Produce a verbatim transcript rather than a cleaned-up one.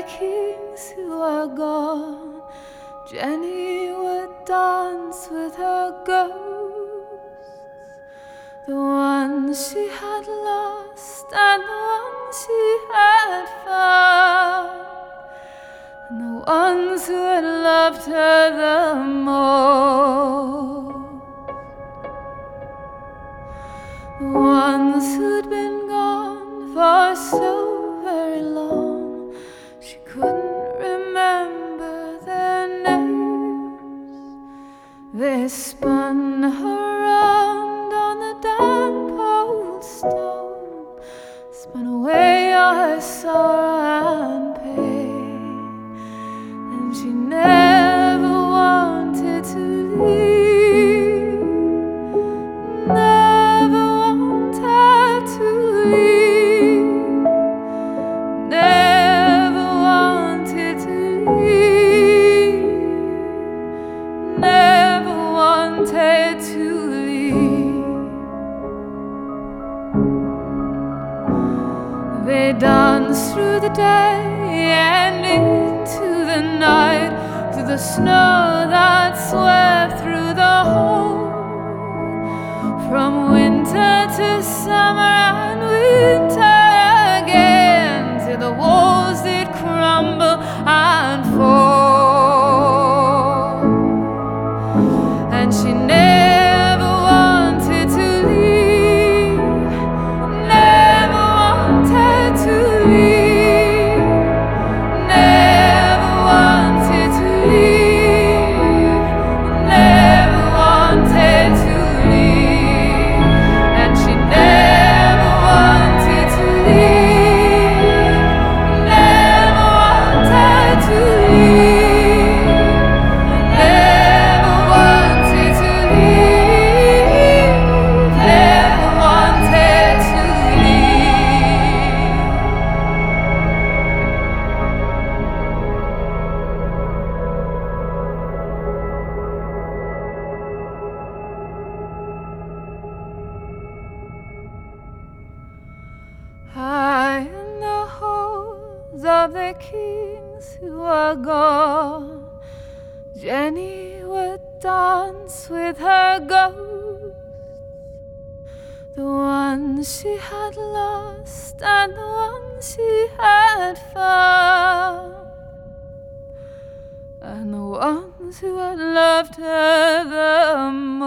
kings who are gone, Jenny would dance with her ghosts, the ones she had lost and the ones she had found, and the ones who had loved her the most, the ones who'd been gone for so very long she couldn't remember their names. They spun around on the damp old stone, spun away all her sorrow and pain, and she never wanted to leave, never wanted to leave, never wanted to leave, never wanted to leave. They danced through the day and into the night, through the snow that swept through the hole, from winter to summer and winter again, till the walls did crumble and fall. And she never wanted to leave, never wanted to leave, never wanted to leave, never wanted to leave, and she never wanted to leave, never wanted to leave, never wanted to leave, never wanted to leave. High in the halls of the kings who are gone, Jenny would dance with her ghosts, the ones she had lost and the ones she had found, and the ones who had loved her the most.